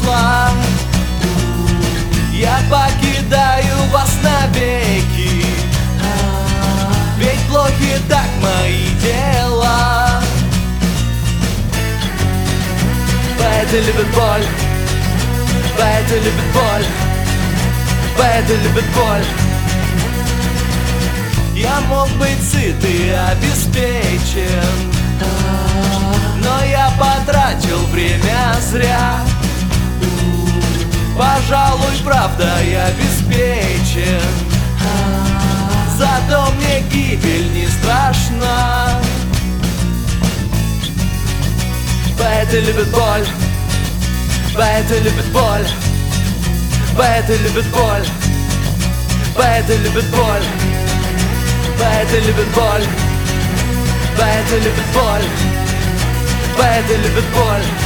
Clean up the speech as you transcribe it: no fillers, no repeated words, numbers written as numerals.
зла. Я покидаю вас навеки, ведь плохи так мои дела. Поэты любят боль, поэты любят боль, поэты любят боль. Я мог быть сыт и обеспечен, но я потратил время зря. Пожалуй, правда, я обеспечен, зато мне гибель не страшна. Поэты любят боль, поэты любят боль, поэты любят боль, поэты любят боль, поэты любят боль, поэты любят боль, поэты любят боль.